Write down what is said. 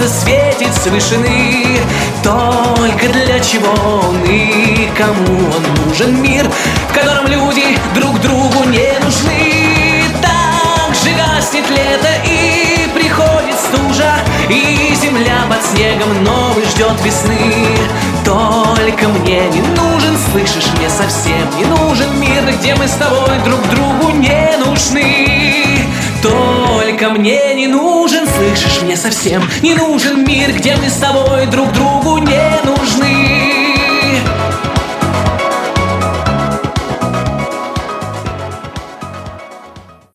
солнце светит с вышины. Только для чего он и кому он нужен мир, в котором люди друг другу не нужны? Так же гаснет лето и приходит стужа, и земля под снегом новый ждет весны. Только мне не нужен, слышишь, мне совсем не нужен мир, где мы с тобой друг другу не нужны. Только мне не нужен, слышишь, мне совсем не нужен мир, где мы с тобой друг другу не нужны.